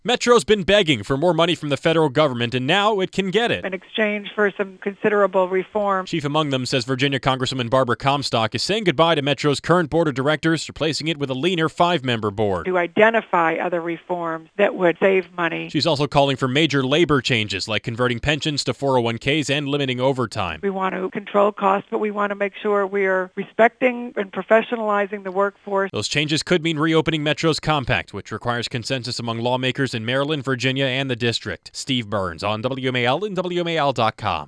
Metro's been begging for more money from the federal government, and now it can get it. In exchange for some considerable reform. Chief among them says Virginia Congresswoman Barbara Comstock is saying goodbye to Metro's current board of directors, replacing it with a leaner 5-member board. To identify other reforms that would save money. She's also calling for major labor changes, like converting pensions to 401ks and limiting overtime. We want to control costs, but we want to make sure we are respecting and professionalizing the workforce. Those changes could mean reopening Metro's compact, which requires consensus among lawmakers in Maryland, Virginia, and the district. Steve Burns on WMAL and WMAL.com.